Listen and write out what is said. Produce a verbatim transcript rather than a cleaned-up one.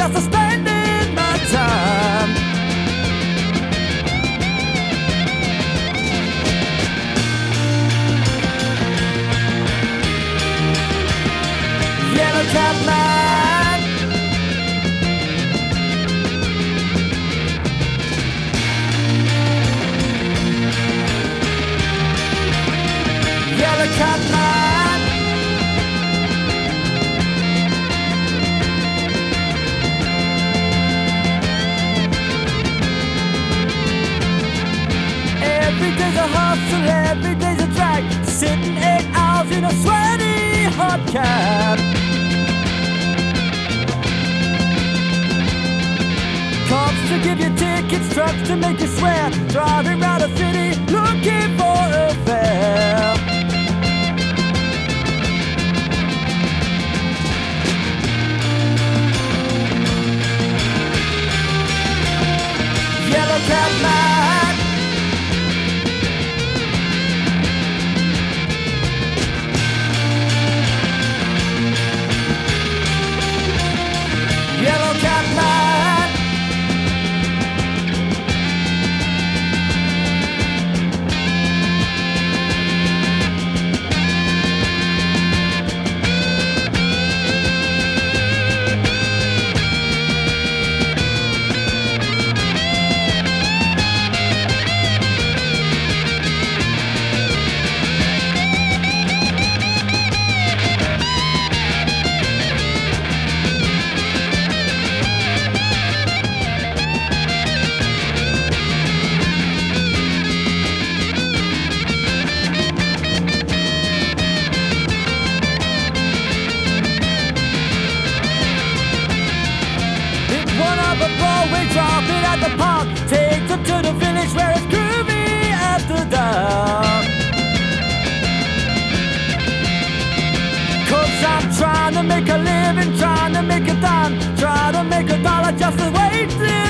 just a spending my time. Yellow Cab Man, Yellow Cab Man, every day's a hustle, every day's a drag, sitting eight hours in a sweaty hot cab. Cops to give you tickets, trucks to make you swear, driving around the city looking for a fare. Yellow Cab Man, Yellow Cab Man, one of a Broadway, drop it at the park, take them to the village where it's groovy after dark. Cause I'm trying to make a living, trying to make a dime, trying to make a dollar just the way it is.